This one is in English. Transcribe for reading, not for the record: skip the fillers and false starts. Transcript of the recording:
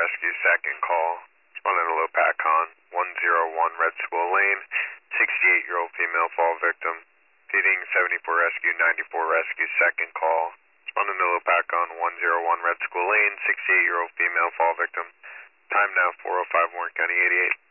Rescue, second call. Responding to low PACON, 101 Red School Lane. 68-year-old female fall victim. Feeding 74 Rescue, 94 Rescue, second call. Responding to low PACON, 101 Red School Lane. 68-year-old female fall victim. Time now 4:05 Warren County 88.